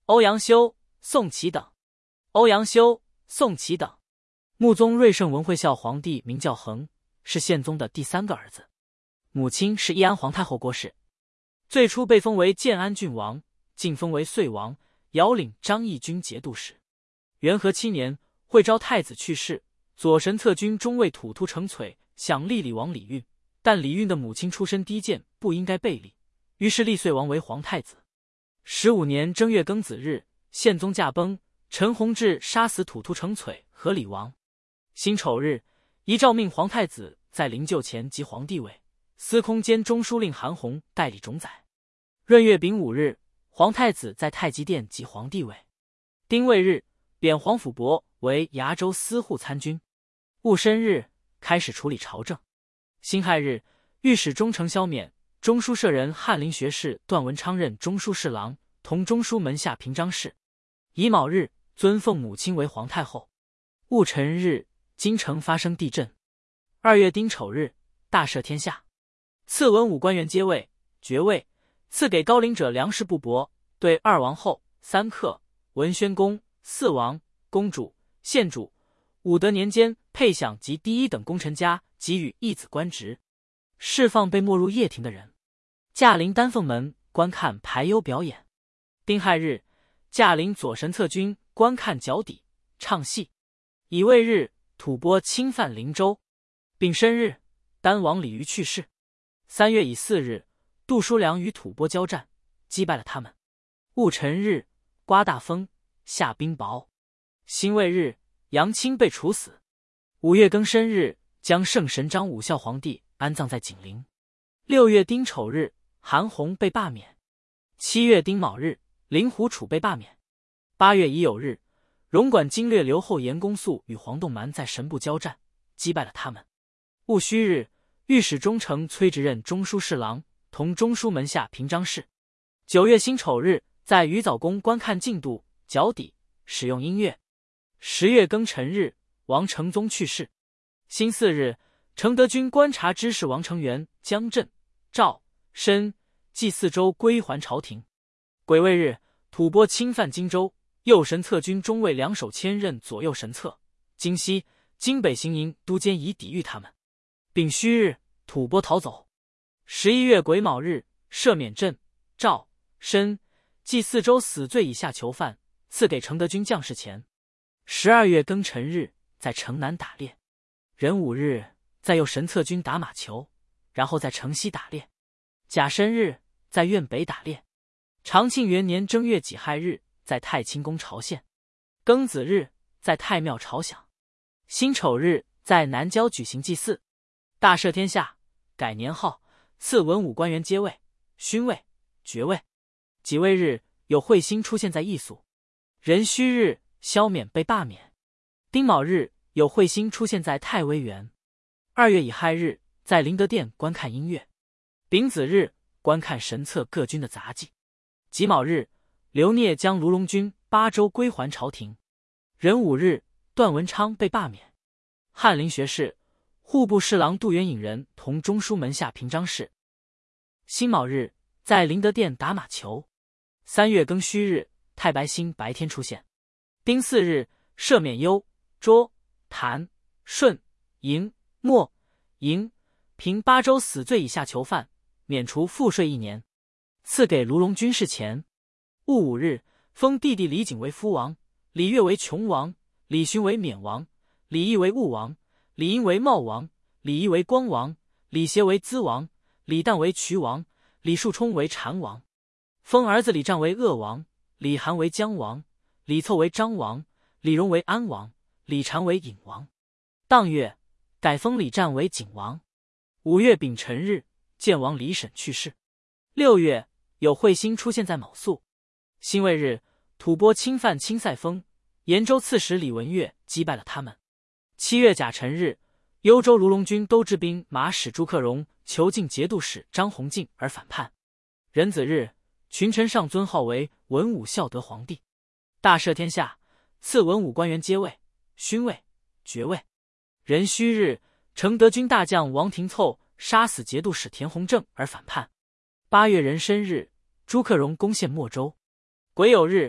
欧阳修、宋祁等。欧阳修、宋祁等。穆宗睿圣文惠孝皇帝名叫恒，是宪宗的第3个儿子，母亲是义安皇太后郭氏。最初被封为建安郡王，晋封为遂王，遥领张义军节度使。元和7年，惠昭太子去世，左神策军中尉土突成璀想立李王李运，但李运的母亲出身低贱，不应该被立，于是立遂王为皇太子。15年正月庚子日，宪宗驾崩，陈弘志杀死土突成璀和李王。辛丑日，遗诏命皇太子在灵柩前即皇帝位，司空兼中书令韩弘代理种宰。闰月丙午日，皇太子在太极殿即皇帝位。丁未日，贬黄甫伯为崖州司户参军。戊申日，开始处理朝政。辛亥日，御史中丞萧冕、中书舍人翰林学士段文昌任中书侍郎，同中书门下平章事。乙卯日，尊奉母亲为皇太后。戊辰日，京城发生地震。2月丁丑日，大赦天下，赐文武官员皆位、爵位，赐给高龄者粮食布帛，对2王后、3客、文宣公、4王、公主、县主、武德年间配享及第1等功臣家给予义子官职，释放被没入掖庭的人。驾临丹凤门观看排忧表演。丁亥日，驾临左神策军观看脚底、唱戏。乙未日，吐蕃侵犯灵州。丙申日，丹王李煜去世。3月乙巳日，杜叔良与吐蕃交战，击败了他们。戊辰日，刮大风，下冰雹。辛未日，杨清被处死。5月庚申日，将圣神章武孝皇帝安葬在景陵。6月丁丑日，韩弘被罢免。7月丁卯日，令狐楚被罢免。8月乙酉日，荣管经略刘后严公素与黄洞蛮在神部交战，击败了他们。戊戌日，御史中丞崔植任中书侍郎，同中书门下平章事。9月辛丑日，在鱼藻宫观看进度、脚底，使用音乐。10月庚辰日，王承宗去世。辛巳日，承德军观察知事王承元、江镇、赵、申、冀4州归还朝廷。癸未日，吐蕃侵犯荆州，右神策军中尉梁守谦任左右神策，京西、京北行营都监以抵御他们。丙戌日，吐蕃逃走。11月癸卯日，赦免镇、赵、申、冀4州死罪以下囚犯，赐给承德军将士钱。12月庚辰日，在城南打猎。壬午日，在右神策军打马球，然后在城西打猎。甲申日，在苑北打猎。长庆元年正月己亥日，在太清宫朝献。庚子日，在太庙朝享。辛丑日，在南郊举行祭祀。大赦天下，改年号，赐文武官员皆位、勋位、爵位。己未日，有彗星出现在义肃。壬戌日，萧冕被罢免。丁卯日，有彗星出现在太微园。2月乙亥日，在灵德殿观看音乐。丙子日，观看神策各军的杂技。己卯日，刘聂将卢龙军8州归还朝廷。壬午日，段文昌被罢免。翰林学士、户部侍郎杜元颖人同中书门下平章事。辛卯日，在灵德殿打马球。3月庚戌日，太白星白天出现。丁巳日，赦免幽、涿、谭、顺、营、莫、营、平8州死罪以下囚犯，免除赋税1年，赐给卢龙军士钱。戊午日，封弟弟李景为夫王，李悦为琼王，李勋为冕王，李毅为务王，李英为茂王，李仪为光王，李协为资王，李旦为渠王，李树冲为禅王。封儿子李战为鄂王，李涵为江王，李凑为张王，李荣为安王，李禅为尹王。当月，改封李战为景王。5月丙辰日，建王李审去世。6月，有彗星出现在卯宿。辛未日，吐蕃侵犯青塞封，延州刺史李文岳击败了他们。7月甲辰日，幽州卢龙军都制兵马使朱克融囚禁节度使张弘进而反叛。壬子日，群臣上尊号为文武孝德皇帝。大赦天下，赐文武官员皆位、勋位、爵位。壬戌日，承德军大将王廷凑杀死节度使田弘正而反叛。8月壬申日，朱克融攻陷莫州。癸酉日，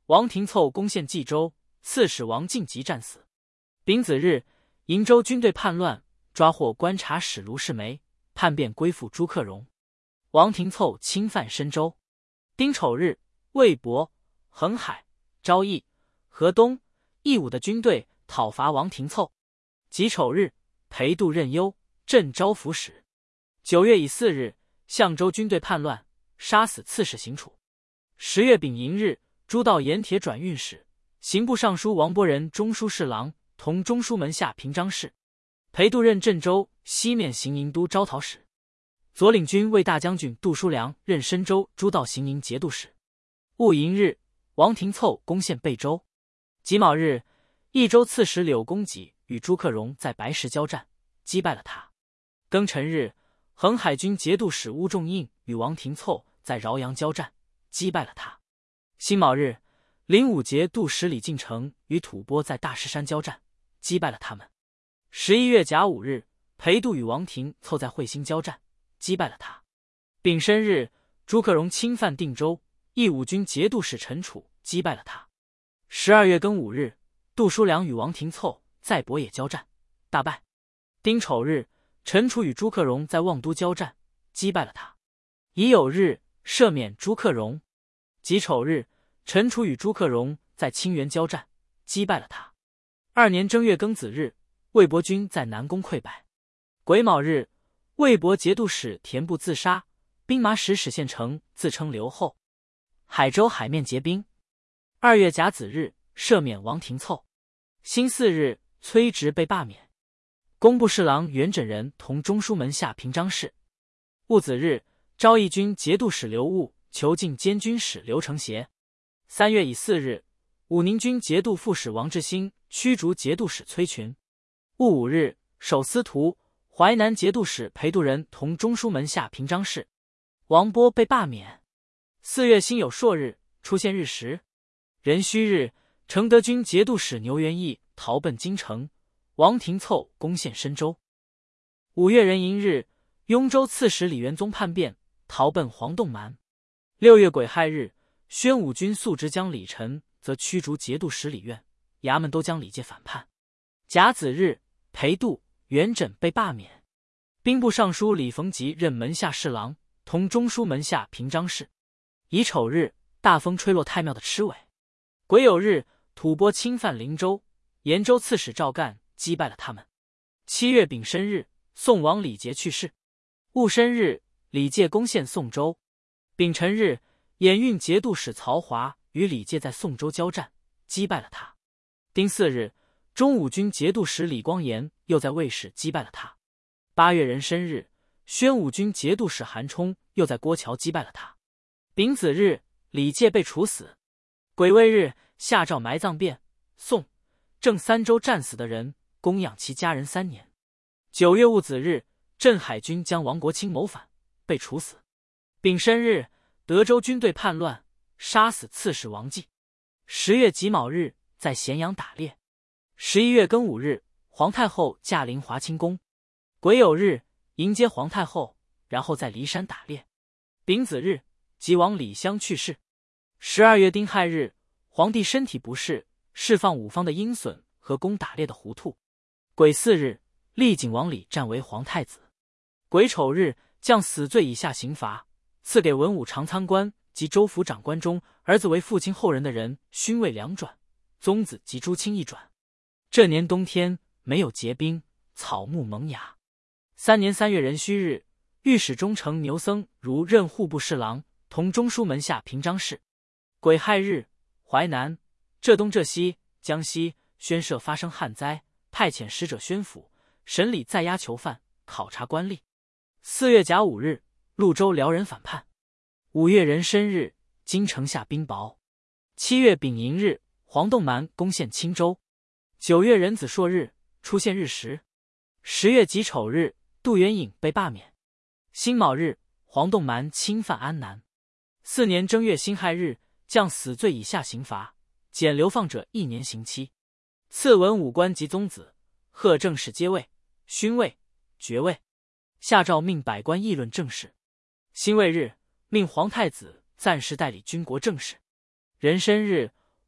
王廷凑攻陷冀州，刺史王进即战死。丙子日，瀛州军队叛乱，抓获观察使卢世梅，叛变归附朱克融。王廷凑侵犯深州。丁丑日，魏博、恒海、昭义、河东、义武的军队讨伐王廷凑。己丑日，裴度任幽镇招抚使。9月乙巳日，相州军队叛乱，杀死刺史邢楚。10月丙寅日，诸道盐铁转运使、刑部尚书王伯仁中书侍郎同中书门下平章事。裴度任镇州西面行营都招讨使。左领军卫大将军杜叔良任深州诸道行营节度使。戊寅日，王廷凑攻陷贝州。己卯日，益州刺史柳公己与朱克融在白石交战，击败了他。庚辰日，恒海军节度使乌仲应与王廷凑在饶阳交战，击败了他。辛卯日，灵武节度使李敬成与吐蕃在大石山交战，击败了他们。11月甲午日，裴度与王廷凑在会兴交战，击败了他。丙申日，朱克融侵犯定州，义武军节度使陈楚击败了他。12月庚午日，杜叔良与王廷凑在博野交战，大败。丁丑日，陈楚与朱克融在望都交战，击败了他。乙酉日，赦免朱克融。己丑日，陈楚与朱克融在清源交战，击败了他。2年正月庚子日，魏博军在南宫溃败。癸卯日，魏博节度使田部自杀，兵马使史宪成自称留后。海州海面结冰。2月甲子日，赦免王廷凑。辛巳日，崔植被罢免。工部侍郎袁轸人同中书门下平章事。戊子日，昭义军节度使刘戊囚禁监军使刘承协。3月乙巳日，武宁军节度副使王志兴驱逐节度使崔群。戊午日，守司徒、淮南节度使裴度仁同中书门下平章事。王波被罢免。4月辛酉朔日，出现日食。壬戌日，承德军节度使牛元义逃奔京城，王廷凑攻陷深州。5月壬寅日，雍州刺史李元宗叛变，逃奔黄洞蛮。6月癸亥日，宣武军肃直将李晨则驱逐节度使李苑，衙门都将李介反叛。甲子日，裴度、袁轸被罢免。兵部尚书李逢吉任门下侍郎，同中书门下平章事。乙丑日，大风吹落太庙的螭尾。癸酉日，吐蕃侵犯灵州，延州刺史赵干击败了他们。7月丙申日，宋王李杰去世。戊申日，李介攻陷宋州。丙辰日，演运节度使曹华与李介在宋州交战，击败了他。丁巳日，中武军节度使李光炎又在卫氏击败了他。8月壬申日，宣武军节度使韩冲又在郭桥击败了他。丙子日，李介被处死。癸未日，下诏埋葬卞、宋、郑三州战死的人，供养其家人3年。9月戊子日，镇海军将王国清谋反，被处死。丙申日，德州军队叛乱，杀死刺史王继。10月己卯日，在咸阳打猎。11月庚午日，皇太后驾临华清宫。癸酉日，迎接皇太后，然后在骊山打猎。丙子日，吉王李襄去世。12月丁亥日，皇帝身体不适，释放五方的鹰隼和供打猎的狐兔。癸巳日，立景王李战为皇太子。癸丑日，降死罪以下刑罚，赐给文武长参官及州府长官中儿子为父亲后人的人勋位2转，宗子及诸亲1转。这年冬天没有结冰，草木萌芽。3年3月壬戌日，御史中丞牛僧孺任户部侍郎，同中书门下平章事。癸亥日，淮南、浙东、浙西、江西宣社发生旱灾，派遣使者宣府审理在押囚犯，考察官吏。4月甲午日，潞州辽人反叛。5月壬申日，京城下冰雹。7月丙寅日，黄洞蛮攻陷青州。9月壬子朔日，出现日食。10月己丑日，杜元颖被罢免。辛卯日，黄洞蛮侵犯安南。4年正月辛亥日，降死罪以下刑罚，减流放者1年刑期。赐文武官及宗子，贺正式阶位、勋位、爵位。下诏命百官议论政事。辛未日，命皇太子暂时代理军国政事。壬申日，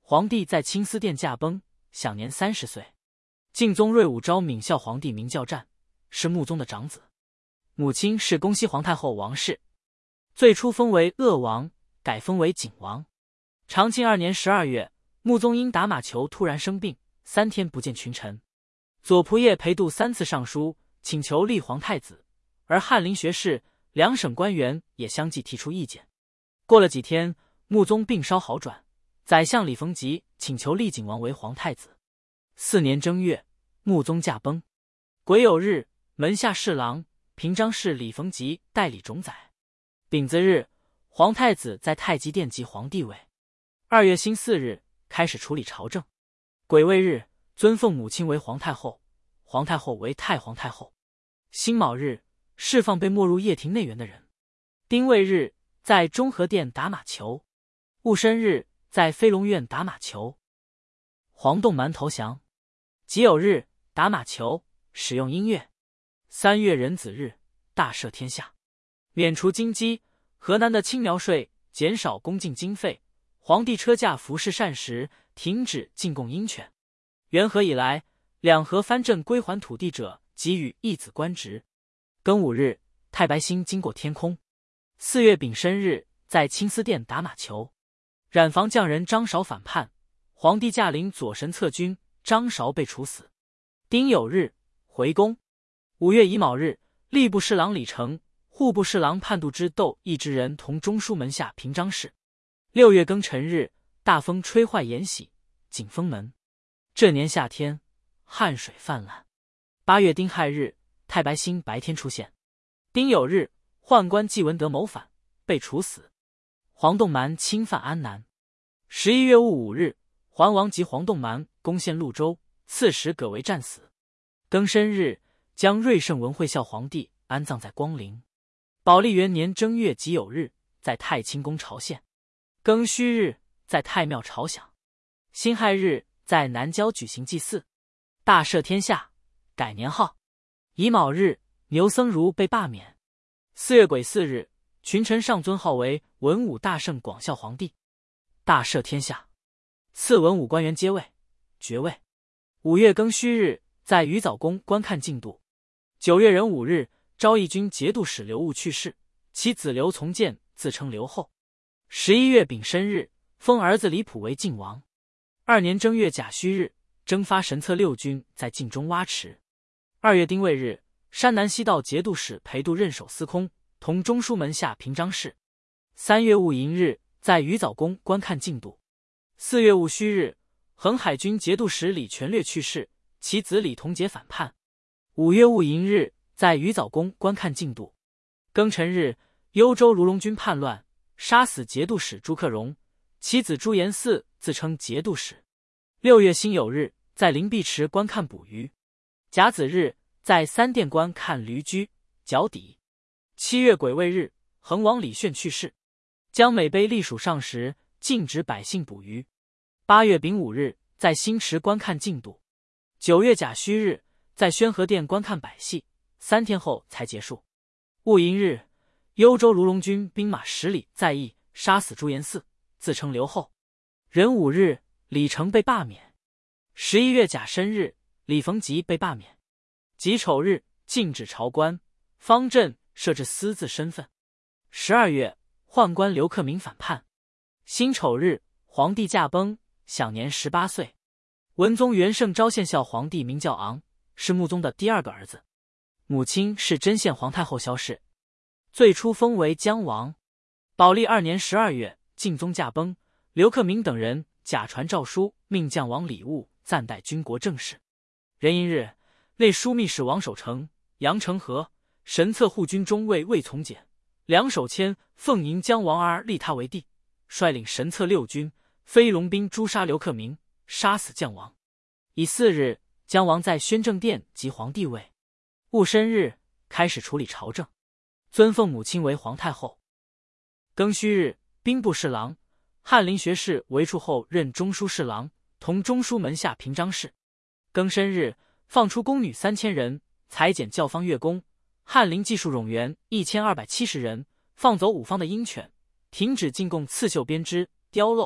皇帝在清思殿驾崩，享年30岁。敬宗睿武昭敏孝皇帝名叫湛，是穆宗的长子，母亲是恭熙皇太后王氏。最初封为鄂王，改封为景王。长庆2年12月，穆宗因打马球突然生病，3天不见群臣。左仆射裴度3次上书，请求立皇太子，而翰林学士、两省官员也相继提出意见。过了几天，穆宗病稍好转，宰相李逢吉请求立景王为皇太子。4年正月，穆宗驾崩。癸酉日，门下侍郎、平章事李逢吉代理冢宰。丙子日，皇太子在太极殿即皇帝位。2月辛巳日，开始处理朝政。癸未日，尊奉母亲为皇太后，皇太后为太皇太后。辛卯日，释放被没入掖庭内园的人。丁未日，在中和殿打马球。戊申日，在飞龙院打马球。黄洞蛮投降。己酉日，打马球，使用音乐。3月壬子日，大赦天下，免除京畿、河南的青苗税，减少宫禁经费。皇帝车驾服侍膳食，停止进贡鹰犬。元和以来，两河藩镇归还土地者，给予义子官职。庚午日，太白星经过天空。4月丙申日，在清思殿打马球。染房匠人张韶反叛，皇帝驾临左神策军，张韶被处死。丁酉日，回宫。5月乙卯日，吏部侍郎李成、户部侍郎判度之窦义之人同中书门下平章事。6月庚辰日，大风吹坏延禧、景丰门。这年夏天，汉水泛滥。8月丁亥日，太白星白天出现。丁酉日，宦官纪文德谋反，被处死。黄洞蛮侵犯安南。11月戊午日，桓王及黄洞蛮攻陷潞州，刺史葛为战死。庚申日，将睿圣文惠孝皇帝安葬在光陵。宝历元年正月己酉日，在太清宫朝献。庚戌日，在太庙朝享。辛亥日，在南郊举行祭祀。大赦天下，改年号。乙卯日，牛僧孺被罢免。4月癸巳日，群臣上尊号为文武大圣广孝皇帝。大赦天下，赐文武官员阶位、爵位。5月庚戌日，在鱼藻宫观看进度。9月壬午日，昭义军节度使刘戊去世，其子刘从谏自称刘后。11月丙申日，封儿子李普为晋王。2年正月甲戌日，征发神策6军在晋中挖池。2月丁未日，山南西道节度使裴度任守司空，同中书门下平章事。3月戊寅日，在鱼藻宫观看进度。4月戊戌日，恒海军节度使李全略去世，其子李同杰反叛。5月戊寅日，在鱼藻宫观看进度。庚辰日，幽州卢龙军叛乱，杀死节度使朱克荣，其子朱延嗣自称节度使。6月辛酉日，在灵璧池观看捕鱼。甲子日，在三殿观看驴驹、脚底。7月癸未日，恒王李炫去世，将美碑隶属上时，禁止百姓捕鱼。8月丙午日，在新池观看进度。9月甲戌日，在宣和殿观看百戏，3天后才结束。戊寅日，幽州卢龙军兵马10里在役，杀死朱延嗣，自称刘后。壬午日，李成被罢免。11月甲申日，李逢吉被罢免。己丑日，禁止朝官，方镇设置私自身份。12月，宦官刘克明反叛。辛丑日，皇帝驾崩，享年18岁。文宗元圣昭献孝皇帝名叫昂，是穆宗的第2个儿子，母亲是真献皇太后萧氏。最初封为江王。宝历2年12月，敬宗驾崩，刘克明等人假传诏书，命将王李务暂代军国政事。壬寅日，内枢密使王守成、杨承和、神策护军中尉魏从简、梁守谦奉迎江王而立他为帝，率领神策6军、飞龙兵诛杀刘克明，杀死将王。乙巳日，江王在宣政殿即皇帝位。戊申日，开始处理朝政，尊奉母亲为皇太后。庚戌日，兵部侍郎、翰林学士韦处后任中书侍郎，同中书门下平章事。庚申日，放出宫女3000人，裁减教坊乐工，翰林技术冗员1270人，放走5方的鹰犬，停止进贡刺绣编织、雕镂、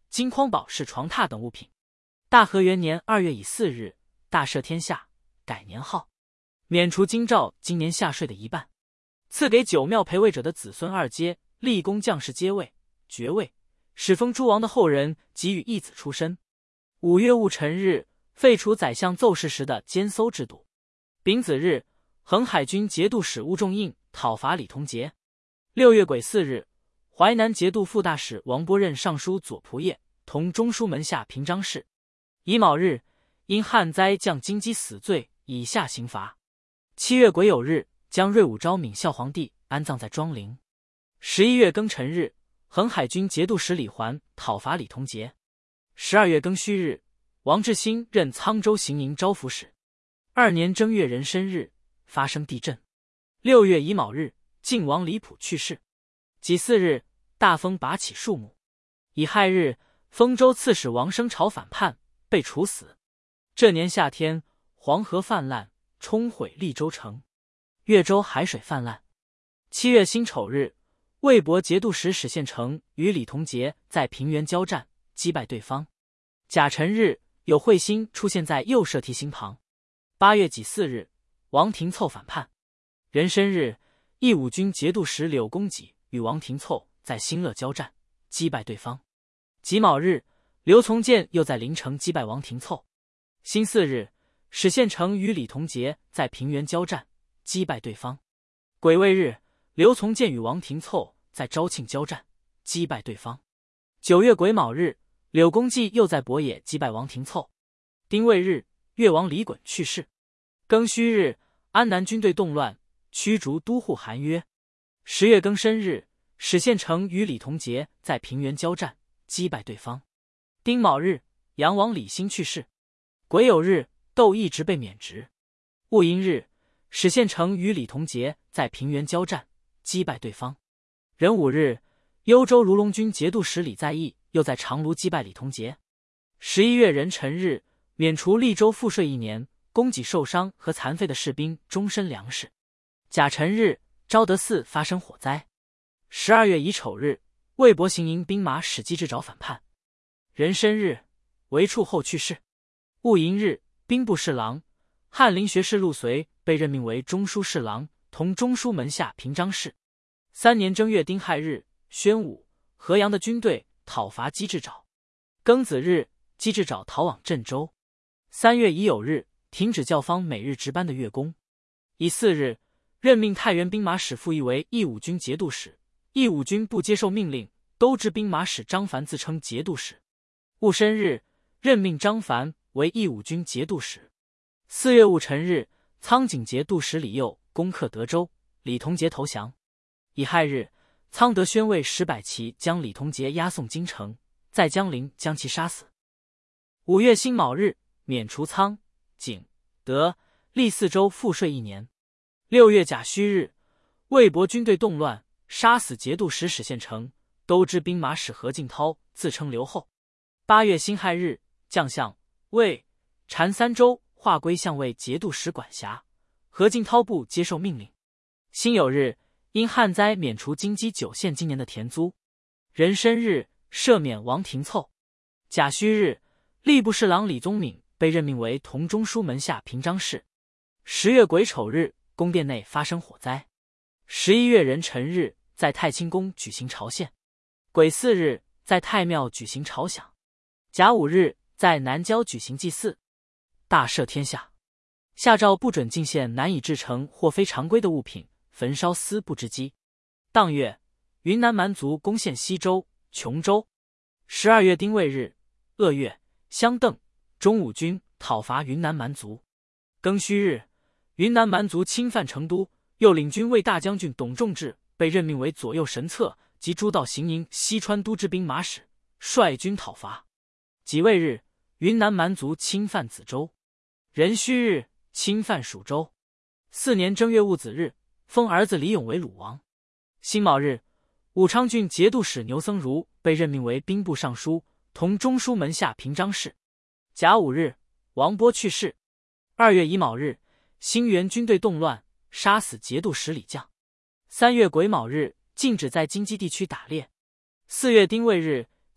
金匡宝式床榻等物品。大和元年2月乙巳日，大赦天下，改年号，免除京兆今年下税的一半，赐给九庙陪位者的子孙2阶，立功将士阶位、爵位，始封诸王的后人给予一子出身。5月戊辰日，废除宰相奏事时的监搜制度。丙子日，恒海军节度使吴仲应讨伐李同杰。6月癸巳日，淮南节度副大使王波任尚书左仆射，同中书门下平章事。乙卯日，因旱灾降京畿死罪，以下刑罚。7月癸酉日，将瑞武昭闵孝皇帝安葬在庄陵。11月庚辰日，恒海军节度使李环讨伐李同杰。12月庚戌日，王志兴任沧州行营招抚使。2年正月壬申日，发生地震。6月乙卯日，晋王李普去世。己巳日，大风拔起树木。乙亥日，丰州刺史王生朝反叛，被处死。这年夏天，黄河泛滥，冲毁利州城，越州海水泛滥。7月辛丑日，魏博节度使史宪成与李同杰在平原交战，击败对方。甲辰日，有彗星出现在右射蹄星旁。8月己巳日，王廷凑反叛。壬申日，义武军节度使柳公己与王廷凑在新乐交战，击败对方。己卯日，刘从谏又在临城击败王廷凑。辛巳日，史宪成与李同杰在平原交战，击败对方。癸未日，刘从谏与王廷凑在昭庆交战，击败对方。9月癸卯日，柳公济又在博野击败王廷凑。丁未日，越王李衮去世。庚戌日，安南军队动乱，驱逐都护韩约。10月庚申日，史宪成与李同杰在平原交战，击败对方。丁卯日，杨王李兴去世。癸酉日，窦一直被免职。戊寅日，史宪成与李同杰在平原交战，击败对方。壬午日，幽州如龙军节度使李在义又在长芦击败李同杰。11月壬辰日，免除利州赋税1年，供给受伤和残废的士兵终身粮食。甲辰日，昭德寺发生火灾。12月乙丑日，魏博行营兵马史继之找反叛。壬申日，为处后去世。戊寅日，兵部侍郎、翰林学士陆随被任命为中书侍郎，同中书门下平章事。3年正月丁亥日，宣武、河阳的军队讨伐机智沼。庚子日，机智沼逃往镇州。3月乙酉日，停止教坊每日值班的乐工。乙巳日，任命太原兵马使傅毅为义武军节度使。义武军不接受命令，都知兵马使张凡自称节度使。戊申日，任命张凡为义武军节度使。4月戊辰日，苍井节度使李佑攻克德州，李同杰投降。乙亥日，苍德宣尉石百齐将李同杰押送京城，在江陵将其杀死。5月辛卯日，免除苍、景、德、历4州赋税1年。6月甲戌日，魏博军队动乱，杀死节度使史宪成，都知兵马使何敬涛自称刘后。8月辛亥日，将相魏、禅3州划归相为节度使管辖，何敬涛不接受命令。辛酉日，因旱灾免除京畿9县今年的田租。壬申日，赦免王廷凑。甲戌日，吏部侍郎李宗闵被任命为同中书门下平章事。10月癸丑日，宫殿内发生火灾。11月壬辰日，在太清宫举行朝献。癸巳日，在太庙举行朝享。甲午日，在南郊举行祭祀。大赦天下，下诏不准进献难以制成或非常规的物品，焚烧丝布之机。当月，云南蛮族攻陷西州、琼州。12月丁未日，鄂岳、湘邓、中武军讨伐云南蛮族。庚戌日，云南蛮族侵犯成都，右领军卫大将军董仲志被任命为左右神策及诸道行营西川都知兵马使，率军讨伐。己未日，云南蛮族侵犯梓州。壬戌日，侵犯蜀州。4年正月戊子日，封儿子李勇为鲁王。辛卯日，武昌郡节度使牛僧孺被任命为兵部尚书，同中书门下平章事。甲午日，王波去世。2月乙卯日，兴元军队动乱，杀死节度使李绛。3月癸卯日，禁止在京畿地区打猎。4月丁未日，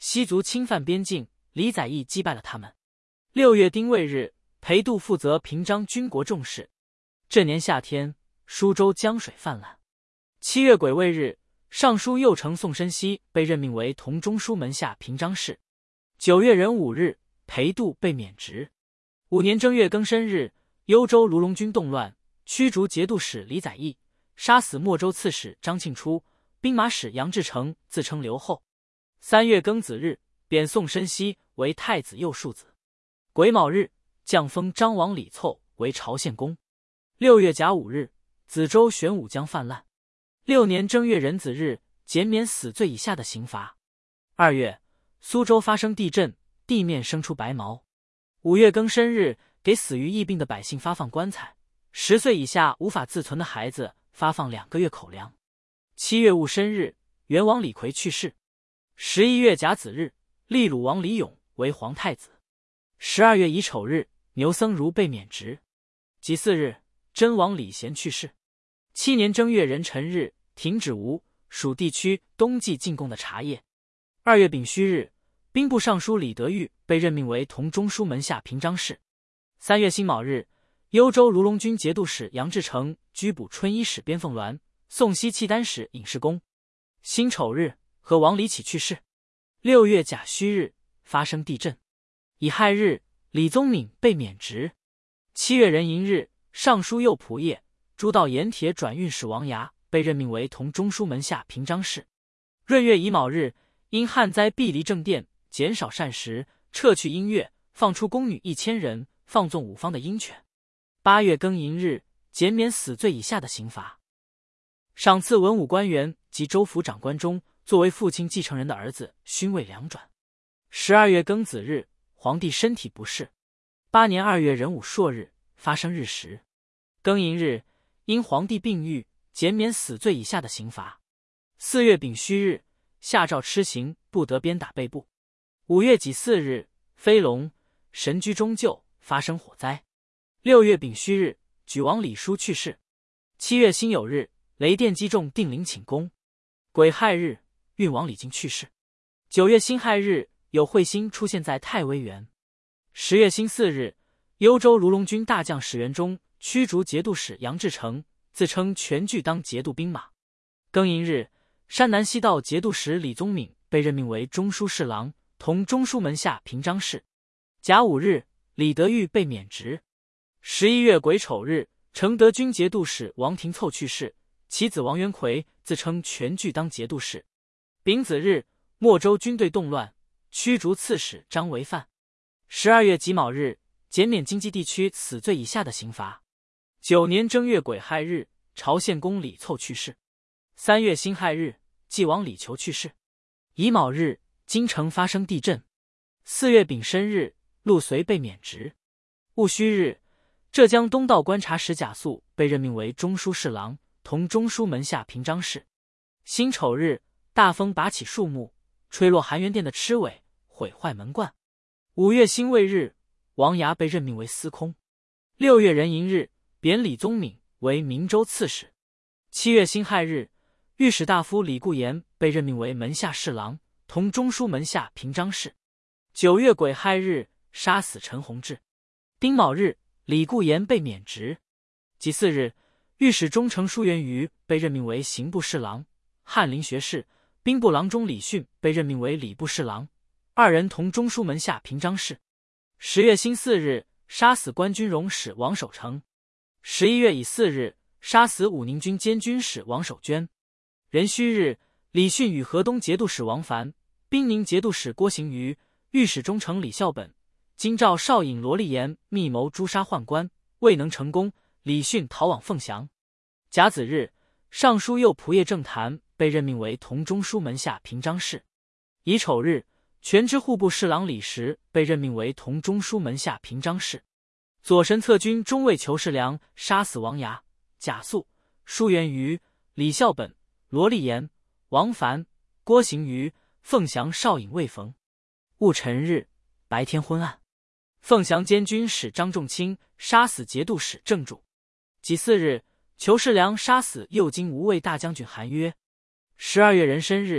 西族侵犯边境，李载义击败了他们。6月丁未日，裴度负责平章军国重事。这年夏天，舒州江水泛滥。7月癸未日，尚书右丞宋申锡被任命为同中书门下平章事。9月壬午日，裴度被免职。5年正月庚申日，幽州卢龙军动乱，驱逐节度使李载义，杀死莫州刺史张庆初，兵马使杨志成自称刘后。3月庚子日，贬宋申锡为太子右庶子。癸卯日，降封张王李凑为朝献公。6月甲午日，梓州玄武江泛滥。6年正月壬子日，减免死罪以下的刑罚。2月，苏州发生地震，地面生出白毛。5月庚申日，给死于疫病的百姓发放棺材，10岁以下无法自存的孩子发放2个月口粮。7月戊申日，元王李逵去世。11月甲子日，立鲁王李勇为皇太子。12月乙丑日，牛僧孺被免职。己巳日，真王李贤去世。7年正月壬辰日，停止吴属地区冬季进贡的茶叶。2月丙戌日，兵部尚书李德裕被任命为同中书门下平章事。3月辛卯日，幽州卢龙军节度使杨志成拘捕春衣使边凤鸾、宋西契丹使尹世功。辛丑日，和王李起去世。6月甲戌日，发生地震。乙亥日，李宗闵被免职。7月壬寅日，尚书右仆射、诸道盐铁转运使王牙被任命为同中书门下平章事。闰月乙卯日，因旱灾避离正殿，减少膳食，撤去音乐，放出宫女1000人，放纵五方的鹰犬。8月庚寅日，减免死罪以下的刑罚。赏赐文武官员及州府长官中作为父亲继承人的儿子勋位2转。12月庚子日，皇帝身体不适。8年2月壬午朔日，发生日食。庚寅日，因皇帝病愈，减免死罪以下的刑罚。4月丙戌日，下诏笞刑，不得鞭打背部。5月己巳日，飞龙、神居中就发生火灾。6月丙戌日，举王李叔去世。7月辛酉日，雷电击中定陵寝宫。癸亥日，运王李靖去世。9月辛亥日，有彗星出现在太微垣。10月辛巳日，幽州卢龙军大将史元忠驱逐节度使杨志成，自称全据当节度兵马。庚寅日，山南西道节度使李宗闵被任命为中书侍郎，同中书门下平章事。甲午日，李德裕被免职。11月癸丑日，承德军节度使王廷凑去世，其子王元奎自称全据当节度使。丙子日，莫州军队动乱，驱逐刺史张维范。12月己卯日，减免京畿地区死罪以下的刑罚。9年正月癸亥日，朝献公李凑去世。3月辛亥日，晋王李求去世。乙卯日，京城发生地震。4月丙申日，陆随被免职。戊戌日，浙江东道观察使贾肃被任命为中书侍郎，同中书门下平章事。辛丑日，大风拔起树木，吹落含元殿的螭尾，毁坏门冠。5月辛未日，王牙被任命为司空。6月壬寅日，贬李宗闵为明州刺史。7月辛亥日，御史大夫李固言被任命为门下侍郎，同中书门下平章事。9月癸亥日，杀死陈弘志。丁卯日，李固言被免职。己巳日，御史中丞舒元瑜被任命为刑部侍郎，翰林学士、兵部郎中李训被任命为礼部侍郎，二人同中书门下平章事。10月辛巳日，杀死关军容使王守成。11月乙巳日，杀死武宁军监军使王守娟。壬戌日，李训与河东节度使王凡、滨宁节度使郭行瑜、御史中丞李孝本、京兆少尹罗立言密谋诛杀宦官，未能成功，李训逃往凤翔。甲子日，尚书右仆射郑谭被任命为同中书门下平章事。乙丑日，全知户部侍郎李时被任命为同中书门下平章事。左神策军中尉裘世良杀死王牙、贾肃、舒元瑜、李孝本、罗立言、王凡、郭行瑜，凤翔少尹魏逢。戊辰日，白天昏暗，凤翔监军使张仲卿杀死节度使郑主。己巳日，裘世良杀死右京无畏大将军韩约。12月壬申日，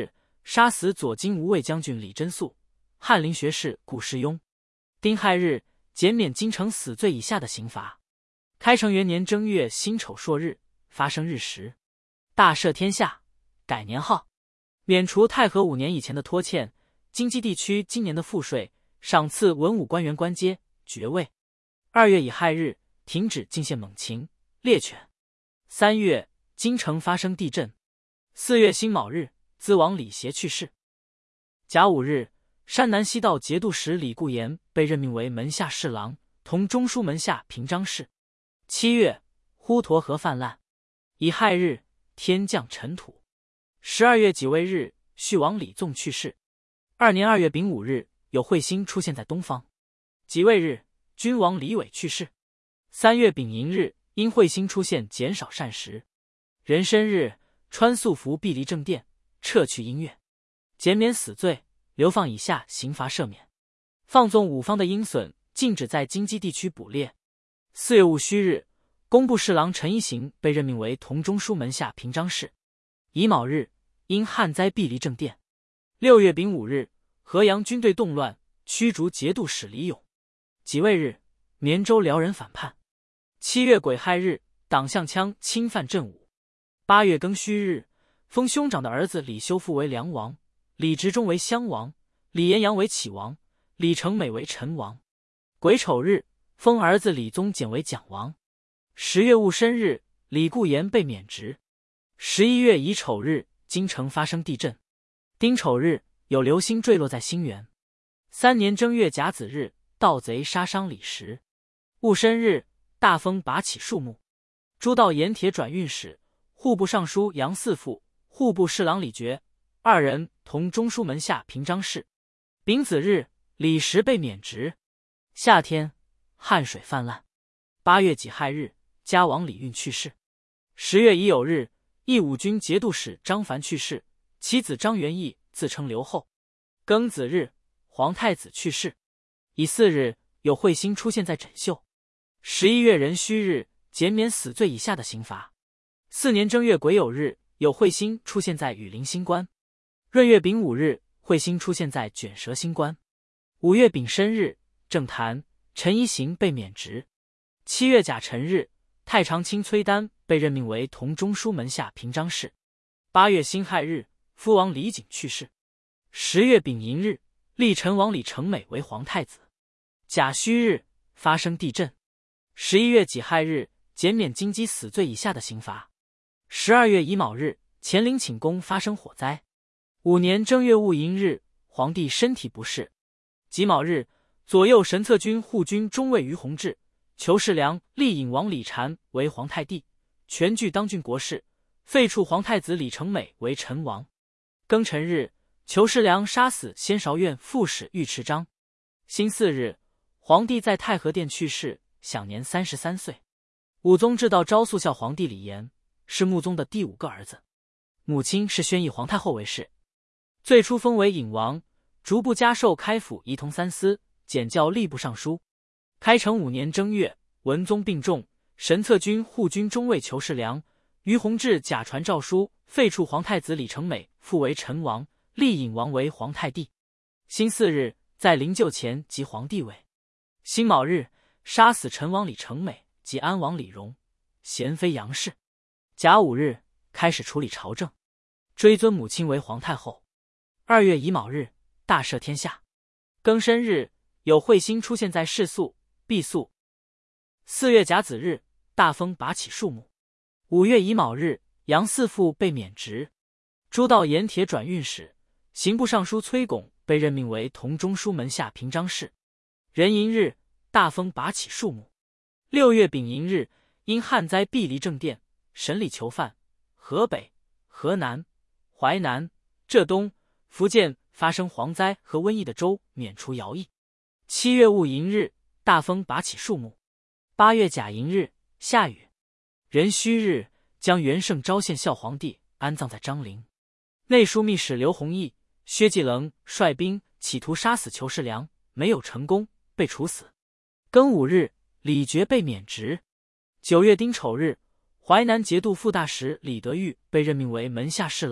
杀死左金吾卫将军李真素、翰林学士顾世庸。丁亥日，减免京城死罪以下的刑罚。开成元年正月辛丑朔日，发生日食。大赦天下，改年号，免除太和5年以前的拖欠，京畿地区今年的赋税，赏赐文武官员官阶爵位。2月乙亥日，停止进献猛禽猎犬。3月，京城发生地震。4月辛卯日，资王李协去世。甲午日，山南西道节度使李固言被任命为门下侍郎，同中书门下平章事。7月，滹沱河泛滥。乙亥日，天降尘土。12月己未日，续王李纵去世。2年2月丙午日，有彗星出现在东方。己未日，君王李伟去世。3月丙寅日，因彗星出现减少膳食。壬申日，穿素服避离正殿，撤去音乐，减免死罪，流放以下刑罚赦免。放纵五方的鹰隼，禁止在京畿地区捕猎。4月戊戌日，工部侍郎陈一行被任命为同中书门下平章事。乙卯日，因旱灾避离正殿。6月丙午日，河阳军队动乱，驱逐节度使李勇。己未日，绵州辽人反叛。7月癸亥日，党项羌侵犯镇武。8月庚戌日，封兄长的儿子李修复为梁王，李执中为襄王，李延阳为启王，李成美为陈王。癸丑日，封儿子李宗简为蒋王。10月戊申日，李固言被免职。11月乙丑日，京城发生地震。丁丑日，有流星坠落在兴元。3年正月甲子日，盗贼杀伤李实。戊申日，大风拔起树木。诸道盐铁转运使、户部尚书杨嗣父、户部侍郎李傕2人同中书门下平章事。丙子日，李实被免职。夏天，汉水泛滥。8月己亥日，嘉王李运去世。10月乙酉日，义武军节度使张凡去世，其子张元义自称刘后。庚子日，皇太子去世。乙巳日，有彗星出现在枕袖。11月壬戌日，减免死罪以下的刑罚。4年正月癸酉日，有彗星出现在羽林星官。闰月丙午日，彗星出现在卷舌星官。5月丙申日，政坛陈一行被免职。7月甲辰日，太常卿崔丹被任命为同中书门下平章事。8月辛亥日，夫王李璟去世。10月丙寅日，立陈王李成美为皇太子。甲戌日，发生地震。11月己亥日，减免京畿死罪以下的刑罚。12月乙卯日，乾陵寝宫发生火灾。5年正月戊寅日，皇帝身体不适。己卯日，左右神策军护军中尉于弘志、裘世良立尹王李禅为皇太弟，全据当郡国事，废黜皇太子李成美为陈王。庚辰日，裘世良杀死先韶院副使尉迟章。辛巳日，皇帝在太和殿去世，享年33岁。武宗至道昭肃孝皇帝李炎，是穆宗的第5个儿子，母亲是宣义皇太后为氏。最初封为尹王，逐步加授开府仪同三司，检校吏部尚书。开成5年正月，文宗病重，神策军护军中尉裘世良、于弘志假传诏书，废黜皇太子李成美，复为陈王，立尹王为皇太弟。辛巳日，在灵柩前即皇帝位。辛卯日，杀死陈王李成美及安王李荣，贤妃杨氏。甲午日，开始处理朝政，追尊母亲为皇太后。2月乙卯日，大赦天下。庚申日，有彗星出现在世宿、毕宿。4月甲子日，大风拔起树木。5月乙卯日，杨嗣父被免职。诸道盐铁转运使、刑部尚书崔拱被任命为同中书门下平章事。壬寅日，大风拔起树木。6月丙寅日，因旱灾避离正殿，审理囚犯。河北、河南、淮南、浙东、福建发生蝗灾和瘟疫的州免除徭役。7月戊寅日，大风拔起树木。8月甲寅日，下雨。壬戌日，将元圣昭献孝皇帝安葬在张陵。内枢密使刘弘毅、薛继棱率兵企图杀死裘世良，没有成功，被处死。庚午日，李傕被免职。9月丁丑日，淮南节度副大使李德裕被任命为门下侍郎，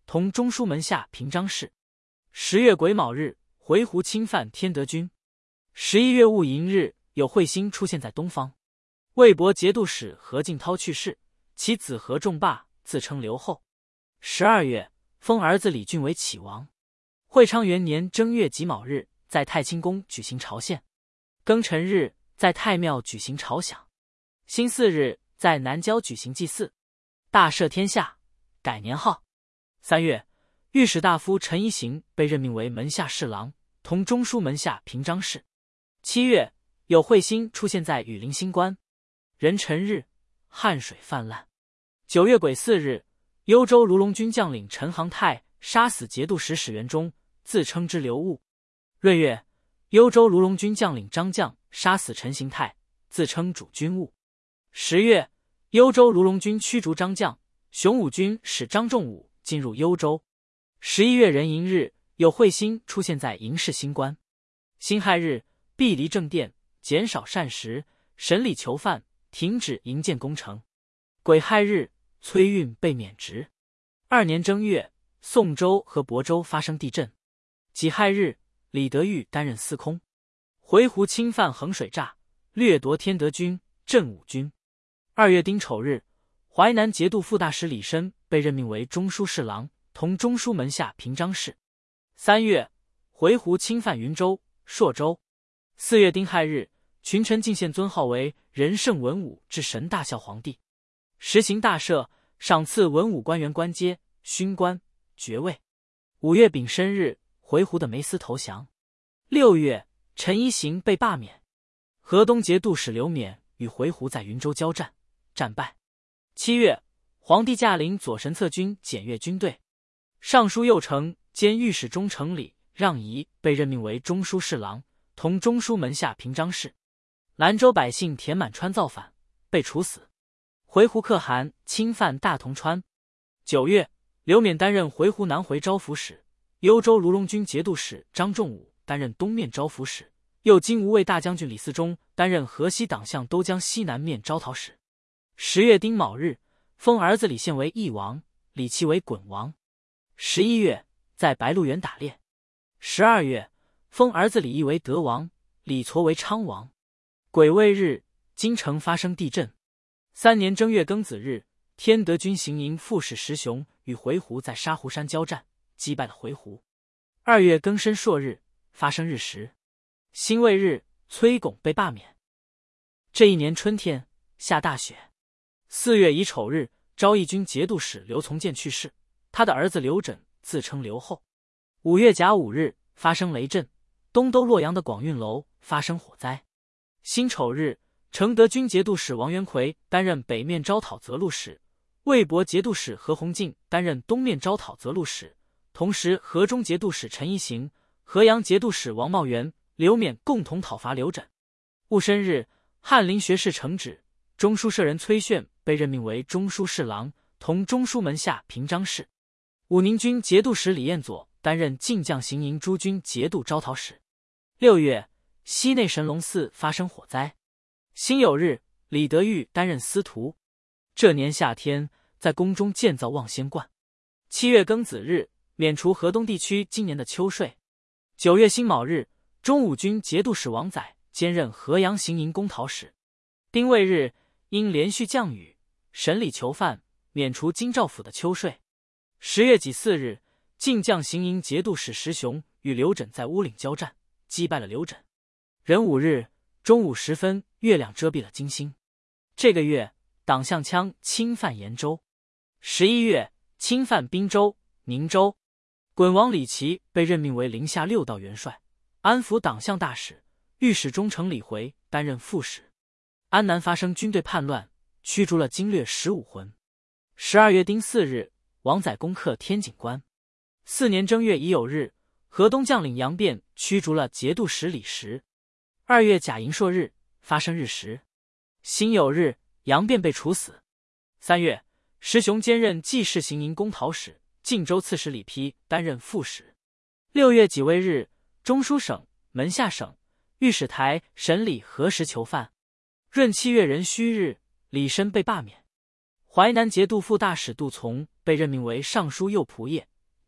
同中书门下平章事。10月癸卯日，回鹘侵犯天德军。11月戊寅日，有彗星出现在东方。魏博节度使何敬涛去世，其子何仲霸自称留后。12月，封儿子李俊为启王。会昌元年正月己卯日，在太清宫举行朝献。庚辰日，在太庙举行朝享。辛巳日，在南郊举行祭祀。大赦天下，改年号。3月，御史大夫陈一行被任命为门下侍郎，同中书门下平章事。7月，有彗星出现在羽林星官。壬辰日，汉水泛滥。9月癸巳日，幽州卢龙军将领陈航泰杀死节度使史元忠，自称之刘戊。闰月，幽州卢龙军将领张将杀死陈行泰，自称主军务。10月，幽州卢龙军驱逐张将，雄武军使张仲武进入幽州。11月壬寅日，有彗星出现在营氏星官。辛亥日，毕离正殿，减少膳食，审理囚犯，停止营建工程。癸亥日，崔运被免职。2年正月，宋州和亳州发生地震。己亥日，李德裕担任司空。回鹘侵犯衡水栅，掠夺天德军，镇武军。2月丁丑日，淮南节度副大使李绅被任命为中书侍郎，同中书门下平章事。3月，回鹘侵犯云州、朔州。4月丁亥日，群臣进献尊号为仁圣文武至神大孝皇帝，实行大赦，赏赐文武官员官阶、勋官、爵位。5月丙申日，回鹘的梅司投降。6月，陈一行被罢免。河东节度使刘勉与回鹘在云州交战，战败。7月，皇帝驾临左神策军检阅军队。尚书右丞兼御史中丞李让仪被任命为中书侍郎，同中书门下平章事。兰州百姓田满川造反，被处死。回鹘可汗侵犯大同川。9月，刘勉担任回鹘南回招抚使，幽州卢龙军节度使张仲武担任东面招抚使，右金吾卫大将军李嗣忠担任河西党项都江西南面招讨使。10月丁卯日，封儿子李宪为义王，李琦为衮王。11月，在白鹿原打猎。12月，封儿子李毅为德王，李痤为昌王。癸未日，京城发生地震。3年正月庚子日，天德军行营副使石雄与回鹘在沙湖山交战，击败了回鹘。2月庚申朔日，发生日食。辛未日，崔巩被罢免。这一年春天下大雪。4月乙丑日，昭义军节度使刘从谏去世，他的儿子刘枕自称刘后。5月甲午日，发生雷震，东都洛阳的广运楼发生火灾。辛丑日，承德军节度使王元奎担任北面招讨责路使，魏博节度使何鸿进担任东面招讨责路使，同时河中节度使陈一行、河阳节度使王茂元、刘勉共同讨伐刘枕。戊申日，翰林学士承旨，中书舍人崔铉被任命为中书侍郎，同中书门下平章事。武宁军节度使李彦佐担任晋将行营诸军节度招讨使。6月，西内神龙寺发生火灾。辛酉日，李德裕担任司徒。这年夏天，在宫中建造望仙观。7月庚子日，免除河东地区今年的秋税。9月辛卯日，中武军节度使王载兼任河阳行营公讨使。丁未日，因连续降雨，审理囚犯，免除京兆府的秋税。10月己巳日，晋将行营节度使石雄与刘枕在乌岭交战，击败了刘枕。壬午日，中午时分，月亮遮蔽了金星。这个月，党项羌侵犯延州。11月，侵犯滨州、宁州。衮王李琦被任命为临夏6道元帅，安抚党项大使，御史中丞李回担任副使。安南发生军队叛乱，驱逐了经略15魂。12月丁巳日，王载攻克天井关。4年正月乙酉日，河东将领杨辩驱逐了节度使李实。2月甲寅朔日，发生日食。辛酉日，杨辩被处死。3月，石雄兼任济世行营公讨使，晋州刺史李丕担任副使。6月己未日，中书省、门下省、御史台审理核实囚犯。闰7月壬戌日，李绅被罢免。淮南节度副大使杜从被任命为尚书右仆射，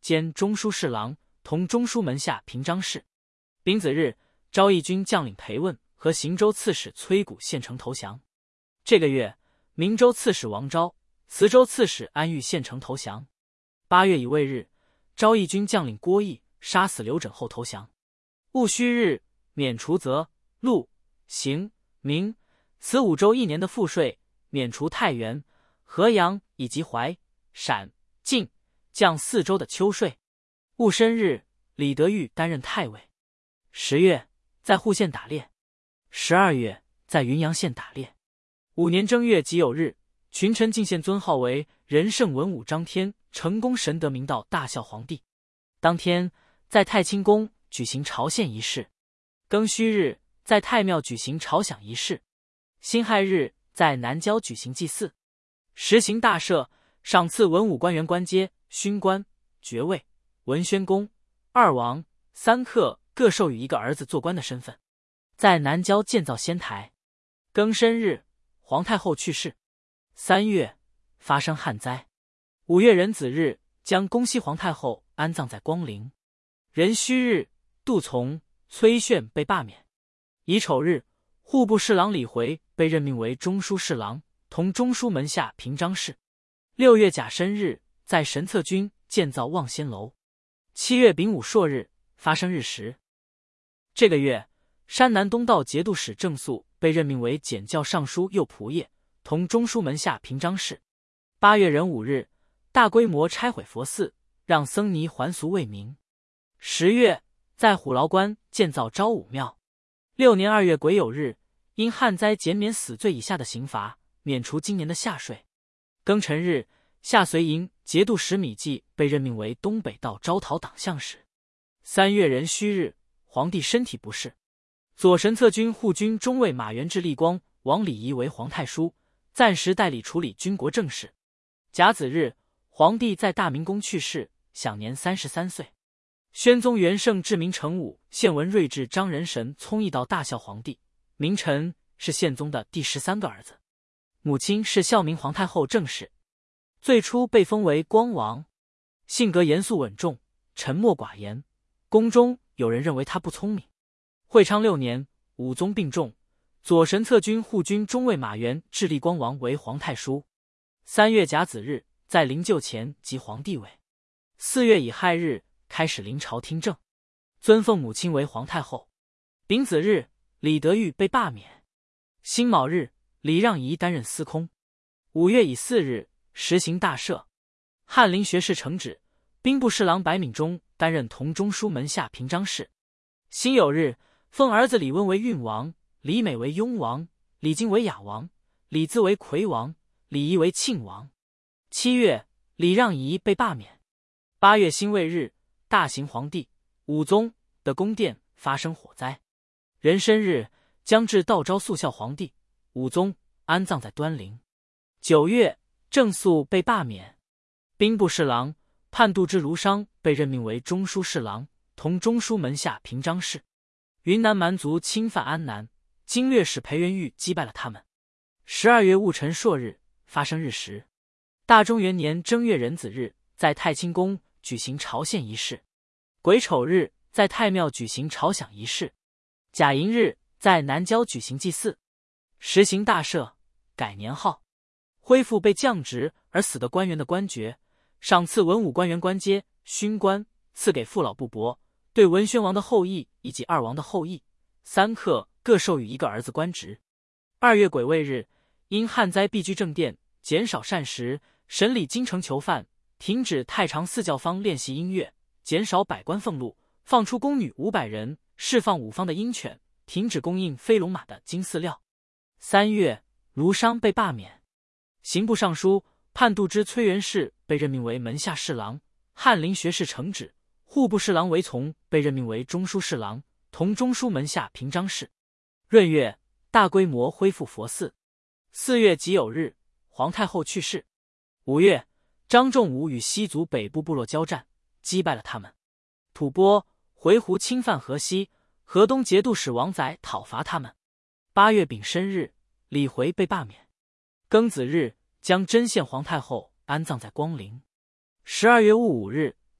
兼中书侍郎，同中书门下平章事。丙子日，昭义军将领裴问和行州刺史崔谷献城投降。这个月，明州刺史王昭、磁州刺史安玉献城投降。8月乙未日，昭义军将领郭义杀死刘枕后投降。戊戌日，免除泽、陆、邢、明、磁5州1年的赋税，免除太原、河阳以及淮、陕、晋、降4州的秋税。戊申日，李德裕担任太尉。10月，在户县打猎。12月，在云阳县打猎。5年正月己酉日，群臣进献尊号为仁圣文武张天成功神德明道大孝皇帝。当天，在太清宫举行朝献仪式。庚戌日，在太庙举行朝享仪式。辛亥日，在南郊举行祭祀。实行大赦，赏赐文武官员官阶、勋官、爵位、文宣公、2王、3客各授予一个儿子做官的身份。在南郊建造仙台。庚申日，皇太后去世。3月，发生旱灾。5月壬子日，将恭熙皇太后安葬在光陵。壬戌日，杜从、崔铉被罢免。乙丑日，户部侍郎李回被任命为中书侍郎，同中书门下平章事。6月甲申日，在神策军建造望仙楼。7月丙午朔日，发生日食。这个月，山南东道节度使郑肃被任命为检校尚书右仆射，同中书门下平章事。8月壬午日，大规模拆毁佛寺，让僧尼还俗为民。10月，在虎牢关建造昭武庙。6年2月癸酉日，因旱灾减免死罪以下的刑罚，免除今年的夏税。庚辰日，下绥营节度使米季被任命为东北道招讨党项使。3月壬戌日，皇帝身体不适，左神策军护军中尉马援至立光、王礼仪为皇太叔，暂时代理处理军国政事。甲子日，皇帝在大明宫去世，享年33岁。宣宗元圣至明成武献文睿智张仁神聪义道大孝皇帝。明臣是宪宗的第13个儿子，母亲是孝明皇太后郑氏。最初被封为光王，性格严肃稳重，沉默寡言。宫中有人认为他不聪明。会昌6年，武宗病重，左神策军护军中尉马援至立光王为皇太叔。3月甲子日，在灵柩前即皇帝位。4月乙亥日，开始临朝听政，尊奉母亲为皇太后。丙子日，李德裕被罢免。辛卯日，李让仪担任司空。5月乙巳日，实行大赦，翰林学士承旨，兵部侍郎白敏中担任同中书门下平章事。辛酉日，封儿子李温为运王，李美为雍王，李经为雅王，李咨为魁王，李仪为庆王。7月，李让仪被罢免。8月辛未日，大行皇帝武宗的宫殿发生火灾。壬申日，将至道昭肃孝皇帝武宗安葬在端陵。9月，郑肃被罢免。兵部侍郎判度之卢商被任命为中书侍郎，同中书门下平章事。云南蛮族侵犯安南，经略使裴元玉击败了他们。12月戊辰朔日，发生日食。大中元年正月壬子日，在太清宫举行朝献仪式。癸丑日，在太庙举行朝享仪式。甲寅日，在南郊举行祭祀。实行大赦，改年号，恢复被降职而死的官员的官爵，赏赐文武官员官阶、勋官，赐给父老部伯，对文宣王的后裔以及2王的后裔、3客各授予一个儿子官职。2月癸未日，因旱灾避居正殿，减少膳食，审理京城囚犯，停止太常寺教坊练习音乐，减少百官俸禄，放出宫女500人，释放5方的鹰犬，停止供应飞龙马的金饲料。3月，卢商被罢免。刑部尚书判度之崔元士被任命为门下侍郎，翰林学士承旨。户部侍郎韦从被任命为中书侍郎，同中书门下平章事。闰月，大规模恢复佛寺。4月己酉日，皇太后去世。5月，张仲武与西族北部部落交战，击败了他们。吐蕃、回鹘侵犯河西，河东节度使王载讨伐他们。8月丙申日，李回被罢免。庚子日，将真献皇太后安葬在光陵。12月戊午日，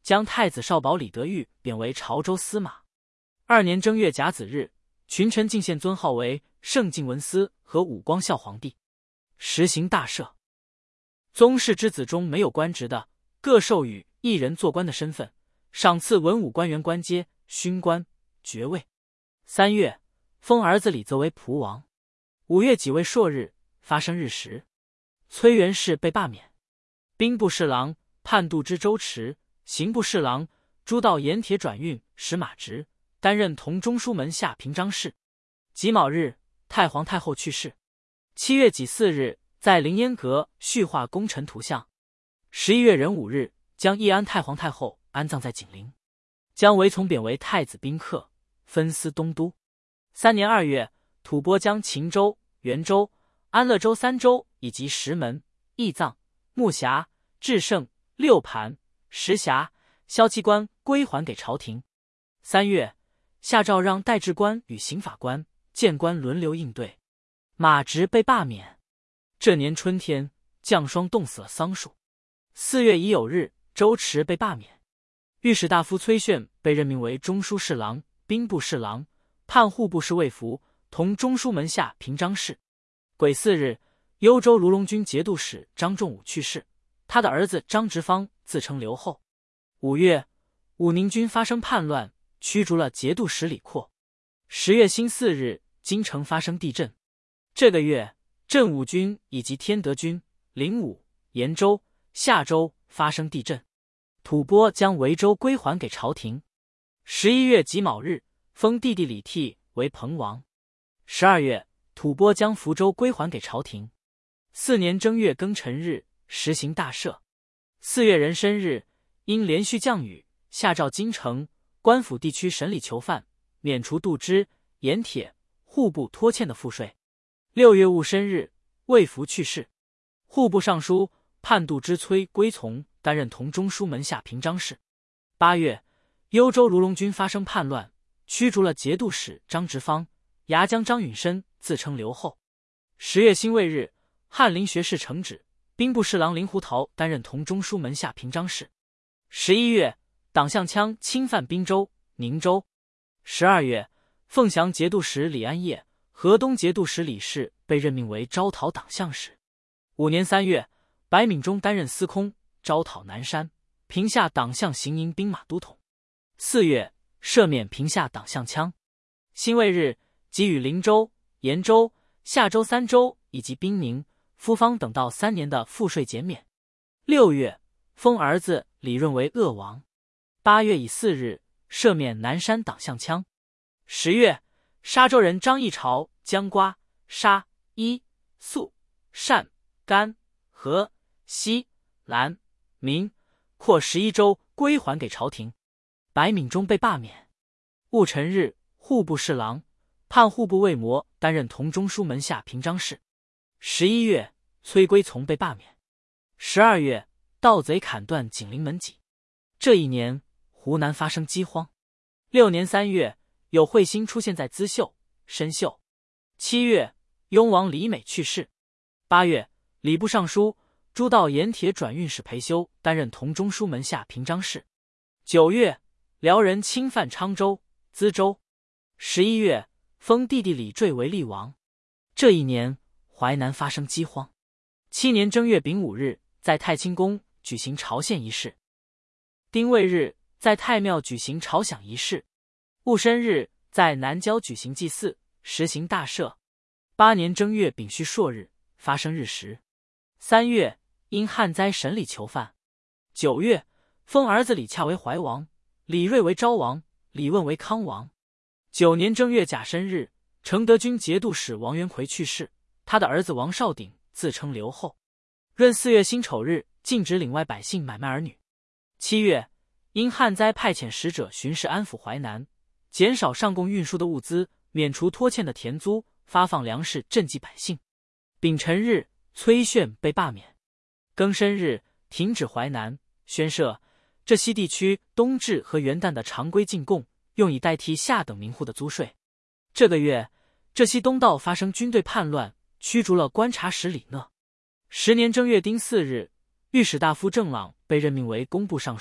将太子少保李德裕贬为潮州司马。2年正月甲子日，群臣进献尊号为圣晋文思和武光孝皇帝，实行大赦。宗室之子中没有官职的，各授予一人做官的身份，赏赐文武官员官阶、勋官、爵位。3月，封儿子李泽为蒲王。5月己未朔日，发生日食，崔元氏被罢免。兵部侍郎判度之周驰、刑部侍郎诸道盐铁转运使马直担任同中书门下平章事。己卯日，太皇太后去世。7月己巳日，在凌烟阁续画功臣图像。11月壬午日，将义安太皇太后安葬在景陵，将韦从贬为太子宾客，分司东都。3年2月，吐蕃将秦州、元州、安乐州3州以及石门、义藏、木匣、至胜、六盘、石匣、萧七关归还给朝廷。3月，下诏让代治官与刑法官、谏官轮流应对。马直被罢免。这年春天，降霜冻死了桑树。4月乙酉日，周驰被罢免。御史大夫崔铉被任命为中书侍郎、兵部侍郎、判户部侍卫服，同中书门下平章事。癸巳日，幽州卢龙军节度使张仲武去世，他的儿子张直方自称留后。5月，武宁军发生叛乱，驱逐了节度使李阔。10月辛巳日，京城发生地震。这个月，镇武军以及天德军、灵武、延州、夏州发生地震，吐蕃将维州归还给朝廷。11月己卯日，封弟弟李悌为彭王。12月，吐蕃将福州归还给朝廷。4年正月庚辰日，实行大赦。4月壬申日，因连续降雨，下诏京城、官府地区审理囚犯，免除度支、盐铁、户部拖欠的赋税。6月戊申日，魏福去世。户部尚书判度之崔归从担任同中书门下平章事。8月，幽州卢龙军发生叛乱，驱逐了节度使张直方，牙将张允深自称留后。10月辛未日，翰林学士承旨，兵部侍郎林胡桃担任同中书门下平章事。11月，党项羌侵犯滨州、宁州。12月，凤翔节度使李安业、河东节度使李氏被任命为招讨党项使。5年3月，白敏中担任司空，招讨南山、平夏党项行营兵马都统。4月，赦免平夏党项羌。辛未日，给予灵州、延州、夏州3州以及滨宁、夫方等道3年的赋税减免。6月，封儿子李润为鄂王。8月乙巳日，赦免南山党项羌。10月，沙州人张议潮将瓜、沙、伊、粟、单、甘、河、西、兰、明、扩11州归还给朝廷。白敏中被罢免。戊辰日，户部侍郎、判户部尉磨担任同中书门下平章事。11月，崔归从被罢免。12月，盗贼砍断景陵门脊。这一年，湖南发生饥荒。6年3月，有彗星出现在资秀、深秀。7月，雍王李美去世。8月，礼部尚书、诸道盐铁转运使裴修担任同中书门下平章事。9月，辽人侵犯昌州、资州。11月，封弟弟李坠为厉王。这一年，淮南发生饥荒。7年正月丙午日，在太清宫举行朝献仪式。丁未日，在太庙举行朝享仪式。戊申日，在南郊举行祭祀，实行大赦。8年正月丙戌朔日，发生日食。3月，因旱灾审理囚犯。9月，封儿子李洽为怀王，李瑞为昭王，李问为康王。9年正月甲申日，承德军节度使王元奎去世，他的儿子王少鼎自称留后。闰4月辛丑日，禁止岭外百姓买卖儿女。7月，因旱灾派遣使者巡视安抚淮南，减少上贡运输的物资，免除拖欠的田租，发放粮食赈济百姓。丙辰日，崔铉被罢免。庚申日，停止淮南，宣设这西地区冬至和元旦的常规进贡，用以代替下等民户的租税。这个月，浙西东道发生军队叛乱，驱逐了观察使李讷。10年正月丁巳日，御史大夫郑朗被任命为工部尚书，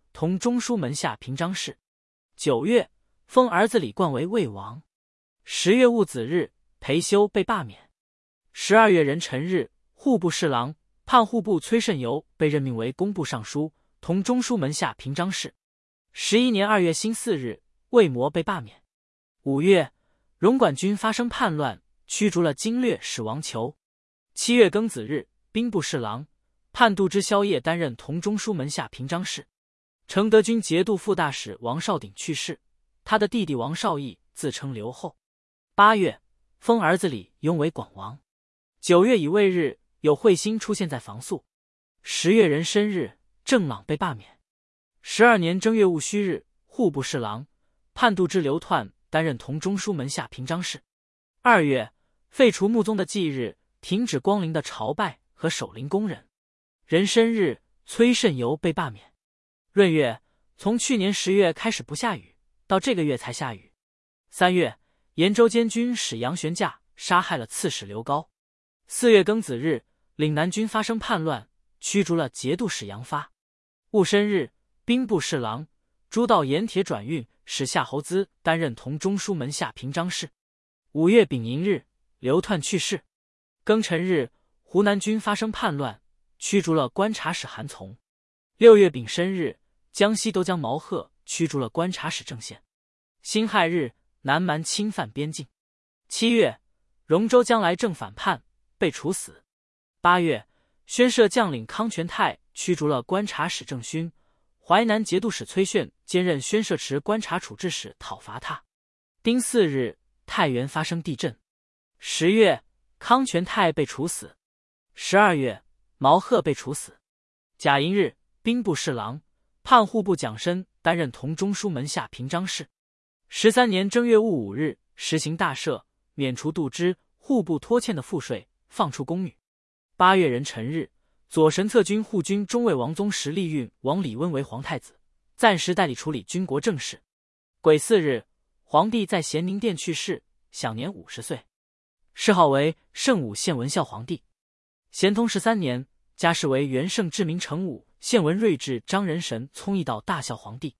同中书门下平章事。9月，封儿子李冠为魏王。10月戊子日，裴休被罢免。12月壬辰日，户部侍郎、判户部崔慎游被任命为工部尚书，同中书门下平章事。11年2月辛巳日，魏模被罢免。5月，荣管军发生叛乱，驱逐了经略使王求。7月庚子日，兵部侍郎、判度之萧业担任同中书门下平章事。承德军节度副大使王绍鼎去世，他的弟弟王绍义自称留后。8月，封儿子李邕为广王。9月乙未日，有彗星出现在房宿。10月壬申日，郑朗被罢免。12年正月戊戌日，户部侍郎、判度之刘彖担任同中书门下平章事。2月，废除穆宗的忌日，停止光陵的朝拜和守陵工人。壬申日，崔慎游被罢免。闰月，从去年10月开始不下雨，到这个月才下雨。3月，延州监军使杨玄驾杀害了刺史刘高。4月庚子日，岭南军发生叛乱，驱逐了节度使杨发。戊申日，兵部侍郎、诸道盐铁转运使夏侯资担任同中书门下平章事。5月丙寅日，刘彖去世。庚辰日，湖南军发生叛乱，驱逐了观察使韩从。6月丙申日，江西都江毛贺驱逐了观察使郑宪。辛亥日，南蛮侵犯边境。7月，荣州将来正反叛，被处死。8月，宣赦将领康全泰驱逐了观察使郑勋，淮南节度使崔炫兼任宣赦池观察处置使，讨伐他。丁巳日，太原发生地震。10月，康全泰被处死。12月，毛贺被处死。甲寅日，兵部侍郎、判户部蒋申担任同中书门下平章事。13年正月戊午日，实行大赦，免除度支、户部拖欠的赋税，放出宫女。8月壬辰日，左神策军护军中尉王宗实力运王李温为皇太子，暂时代理处理军国政事。癸巳日，皇帝在咸宁殿去世，享年50岁，谥号为圣武献文孝皇帝。咸通13年，加谥为元圣至明成武献文睿智张仁神聪义道大孝皇帝。